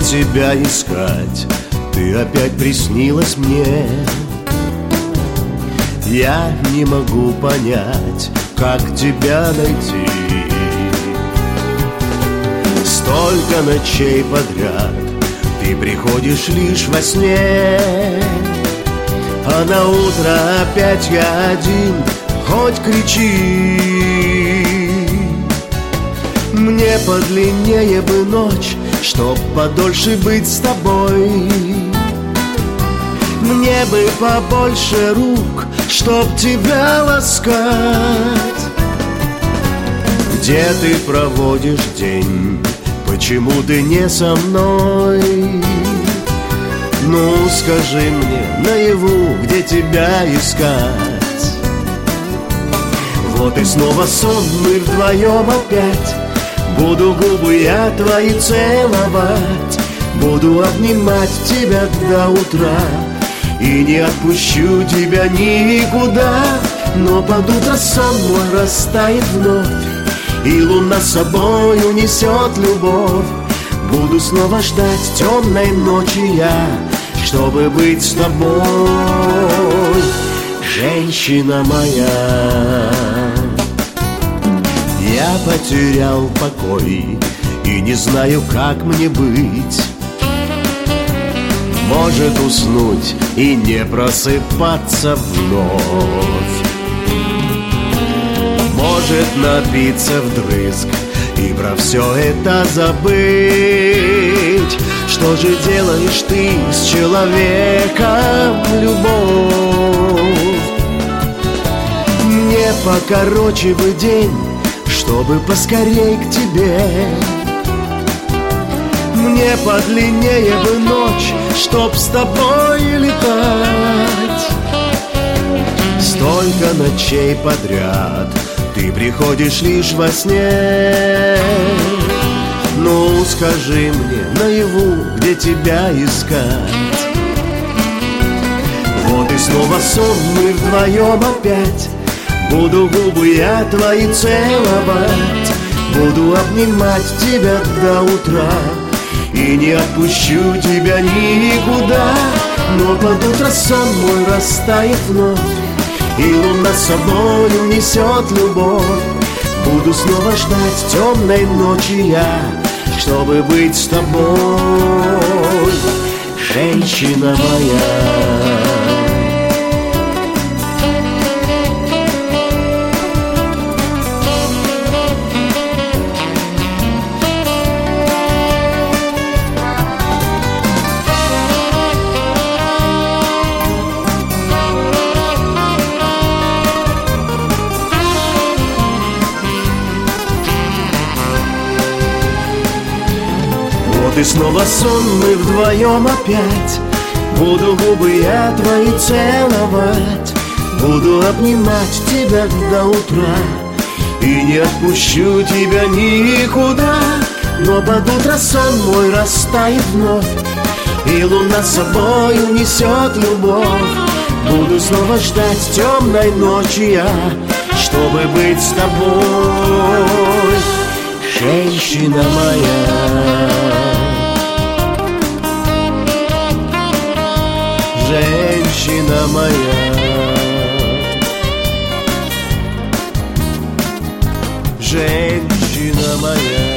тебя искать, ты опять приснилась мне. Я не могу понять, как тебя найти. Столько ночей подряд ты приходишь лишь во сне, а на утро опять я один, хоть кричи. Мне подлиннее бы ночь, чтоб подольше быть с тобой. Мне бы побольше рук, чтоб тебя ласкать. Где ты проводишь день? Почему ты не со мной? Ну, скажи мне наяву, где тебя искать. Вот и снова сон, мы вдвоем опять. Буду губы я твои целовать, буду обнимать тебя до утра и не отпущу тебя никуда. Но под утро сон мой растает вновь, и луна с собой унесет любовь. Буду снова ждать темной ночи я, чтобы быть с тобой, женщина моя. Я потерял покой и не знаю, как мне быть. Может уснуть и не просыпаться вновь. Может напиться вдрызг и про все это забыть. Что же делаешь ты с человеком, любовь? Мне покороче бы день, чтобы поскорей к тебе. Мне подлиннее бы ночь, чтоб с тобой летать. Столько ночей подряд ты приходишь лишь во сне. Ну, скажи мне наяву, где тебя искать. Вот и снова сон, мы вдвоем опять. Буду губы я твои целовать, буду обнимать тебя до утра и не отпущу тебя никуда. Но под утро сон мой растает вновь, и луна с собой унесет любовь. Буду снова ждать темной ночи я, чтобы быть с тобой, женщина моя. Вот и снова сон, мы вдвоем опять. Буду губы я твои целовать, буду обнимать тебя до утра и не отпущу тебя никуда. Но под утро сон мой растает вновь, и луна с собой унесет любовь. Буду снова ждать темной ночи я, чтобы быть с тобой, женщина моя. Женщина моя, женщина моя.